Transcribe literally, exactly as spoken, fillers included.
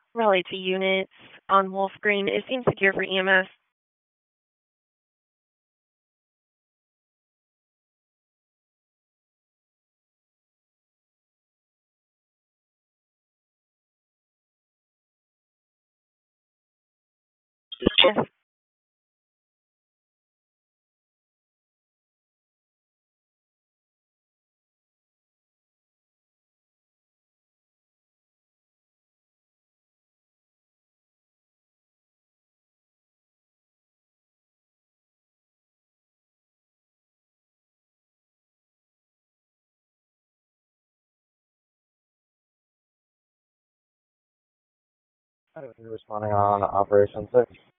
Relay to units on Wolf Green. It seems secure for E M S. Yes. Hi, you're responding on Operation six.